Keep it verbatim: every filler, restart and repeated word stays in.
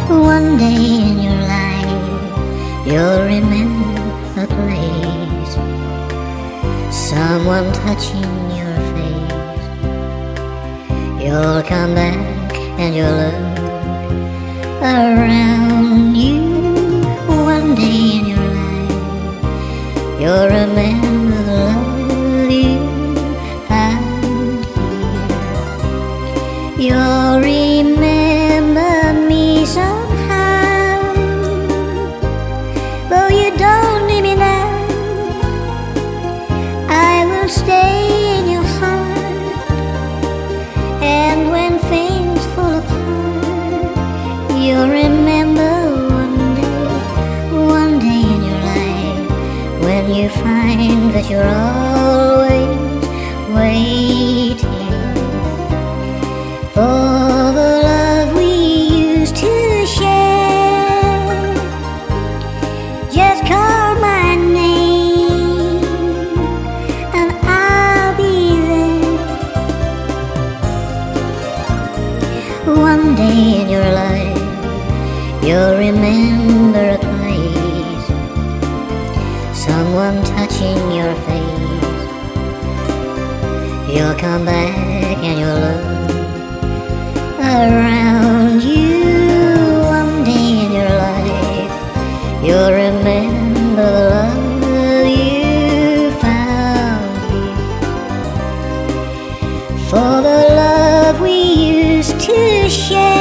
One day in your life, you'll remember a place, someone touching your face. You'll come back and you'll look around you. One day in your life, you'll remember the love you found here. You'll remember me somehow, though you don't need me now. I will stay in your heart, and when things fall apart, you'll remember one day, one day in your life, when you find that you're always waiting for the love we used to share. Just call my name and I'll be there. One day in your life, you'll remember a place, someone touching your face. You'll come back and you'll look around you. One day in your life, you'll remember the love you found here, for the love we used to share.